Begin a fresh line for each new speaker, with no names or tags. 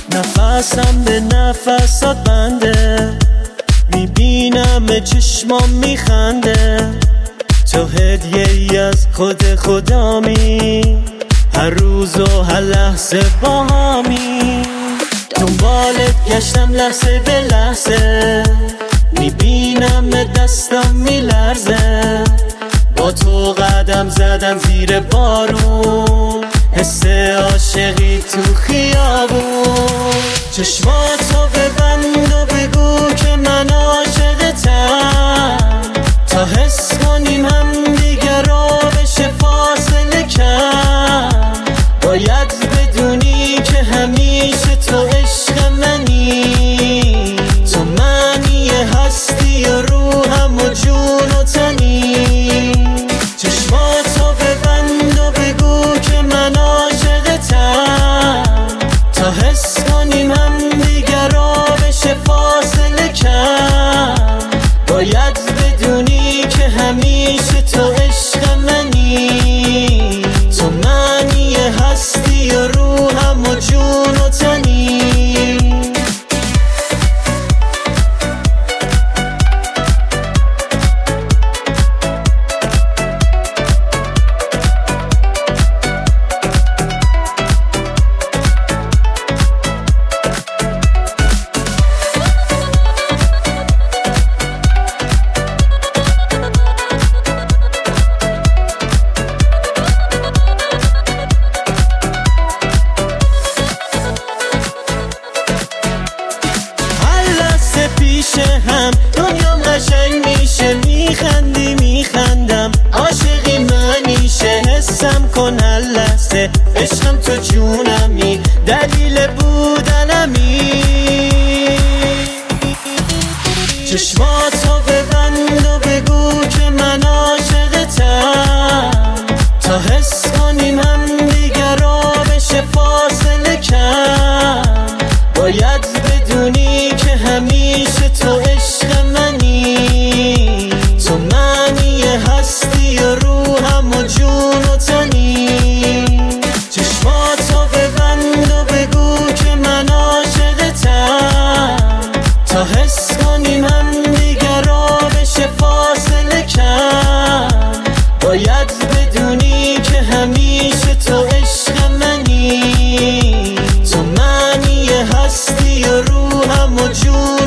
نفسم به نفسات بنده، میبینم چشمام میخنده، تو هدیه ای از خود خدامی، هر روز و هر لحظه با همی. دنبالت گشتم لحظه به لحظه، میبینم دستم میلرزه، با تو قدم زدم زیر بارون، حس عاشقی تو خیابون. چشماتو ببند و بگو که من عاشقتم، تا حس کنیم هم دیگه رو بشه فاصله کم. باید بدونی که همیشه تو عشق منی، تو معنی هستی و روحم و جون و تنی. چشماتو ببند و بگو که من عاشقتم، تا حس کنیم هم دیگه رو بشه فاصله کم. باید بدونی که همیشه تو عشق منی، تو معنی هستی و روحم و جون و تنی. هم دنیام قشنگ میشه، میخندی میخندم، عاشقی منیشه، حسم کن هر لحظه، عشقم تو جونمی، دلیل بودنمی. چشماتو ببند و بگو که من عاشقتم، تا حس کنیم هم دیگه رو بشه فاصله کم. باید بدونی که همیشه تو عشق منی، تو معنی هستی و روحم و جون و تنی. چشماتو ببند و بگو که من عاشقتم، تا حس کنیم هم دیگه رو بشه فاصله کم. باید بدونی که همیشه تو عشق منی، تو معنی هستی و روحم و جون